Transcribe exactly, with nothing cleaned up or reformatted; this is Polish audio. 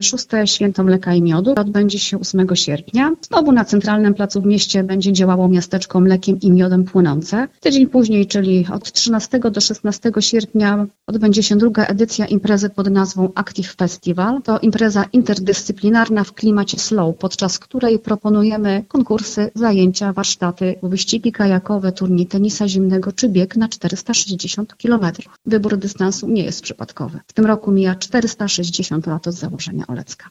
Szóste Święto Mleka i Miodu odbędzie się ósmego sierpnia. Znowu na centralnym placu w mieście będzie działało miasteczko Mlekiem i Miodem Płynące. Tydzień później, czyli od trzynastego do szesnastego sierpnia, odbędzie się druga edycja imprezy pod nazwą Active Festival. To impreza interdyscyplinarna w klimacie slow, podczas której proponujemy konkursy, zajęcia, warsztaty, wyścigi kajakowe, turniej tenisa zimnego czy bieg na czterysta sześćdziesiąt kilometrów. Wybór dystansu nie jest przypadkowy. W tym roku mija czterysta sześćdziesiąt lat od założenia Olecka.